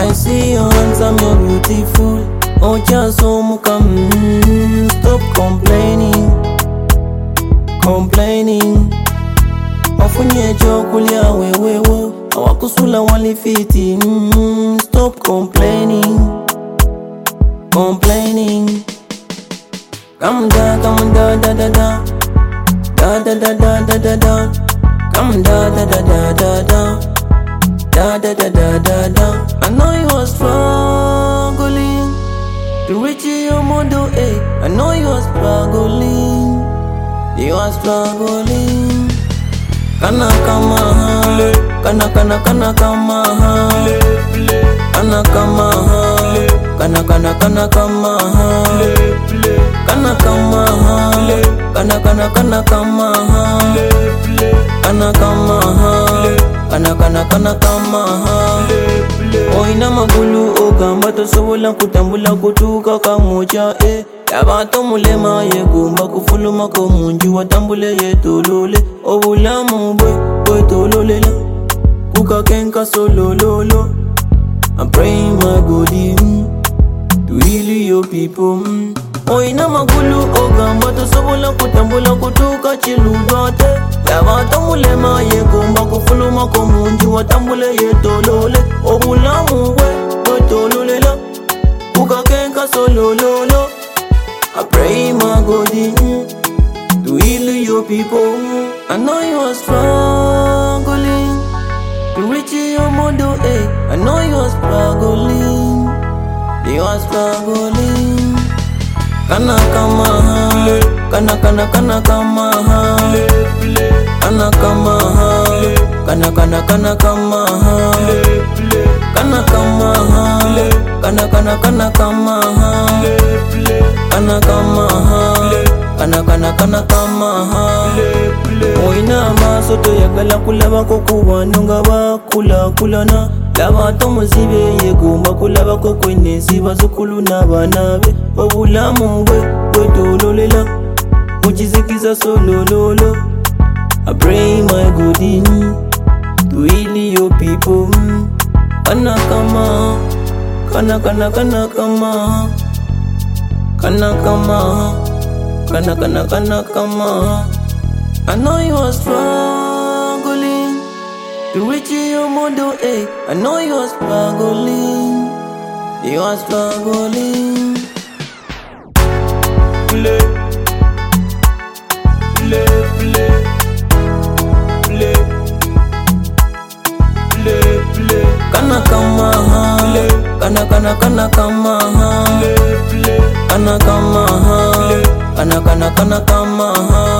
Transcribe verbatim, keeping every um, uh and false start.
I see your handsome, you're beautiful. Oh, just so come, mm, stop complaining, complaining. Wafunye chokulia wewewo, awakusula walifiti. Mm, stop complaining, complaining. Come da, come da da da da, da da da da da da da. Come da da da da da da, da da da da da da. I know you are struggling to reach your model, eh? I know you are struggling, you are struggling. Kana kama ha, kana kana kana kama ha, kana kama ha, kana kana kana kama ha, kana kama ha, kana kana kana kama ha, kana kama ha, kana kana kana kama ha. Oina magulu ogamba tosobola kutambula kutuka kamocha, eh. Yabato mulema yegumba kufuluma ko munju watambule yetolole. Obulamu bwe bwe tololela kuka kenka solololo. I'm praying my God mm, to heal your people mm. Oina magulu ogamba tosobola kutambula kutuka chiludote. Yabato mulema yegumba kufuluma ko munju watambule yetolole. Obulamu bwe bwe tololela kuka kenka solololo. I pray my God mm, to heal your people mm. I know you are struggling to reach your model, eh? I know you are struggling, you are struggling. Kana kama ha, kana kana kana kama ha, kana kama ha, kana kana kana kama ha, kana kama ha, kana kana kana kama ha, kana kama ha, kana kana kana kama ha. Oina masoto yagala kulaba ko kubanonga bakula kulana. Labato muzibe yegomba kulaba ko kwenesi bazukulu nabanabe. Obulamu bwe bwe tololela mukizikiza solololo. I pray my God in to heal your people. Kana kama, kana kana kana kama, kana kama, kana kana kana kama. I know you are struggling to reach your model, eh? I know you are struggling, you are struggling. Play, play, play, play, play, play. Kana kama ha, kana kana kana kama ha, kana kama ha, kana kana kana kama ha.